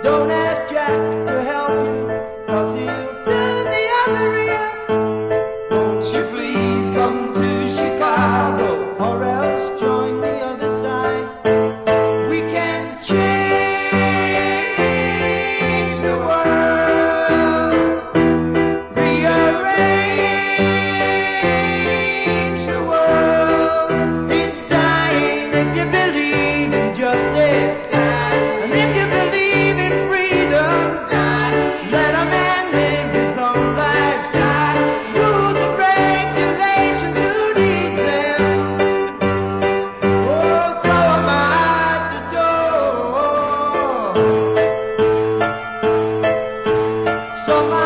Don't ask Jack to help you, 'cause he'll turn the other ear. Won't you please come to Chicago, or else join the other side? We can change the world, rearrange the world. It's dying if you believe in justice, and if you believe in freedom. Let a man live his own life. Rules and regulations, who needs them? Oh, throw 'em out the door. Some